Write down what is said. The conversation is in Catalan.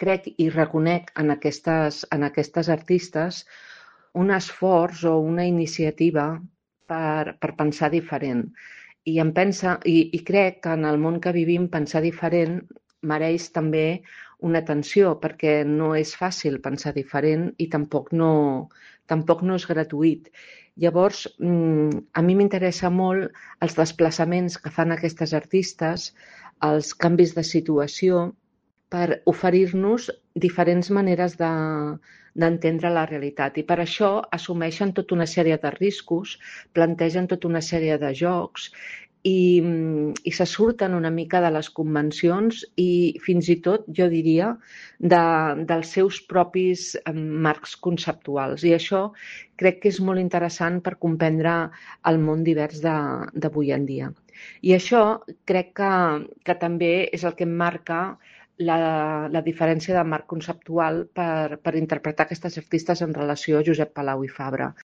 crec i reconec en aquestes artistes un esforç o una iniciativa per pensar diferent. I crec que en el món que vivim pensar diferent mereix també una atenció, perquè no és fàcil pensar diferent i tampoc no és gratuït. Llavors, a mi m'interessa molt els desplaçaments que fan aquestes artistes, els canvis de situació, per oferir-nos diferents maneres d'entendre la realitat. I per això assumeixen tota una sèrie de riscos, plantegen tota una sèrie de jocs i se surten una mica de les convencions i fins i tot, jo diria, dels seus propis marcs conceptuals. I això crec que és molt interessant per comprendre el món divers d'avui en dia. I això crec que també és el que em marca la diferència de marc conceptual per interpretar aquestes artistes en relació a Josep Palau i Fabra.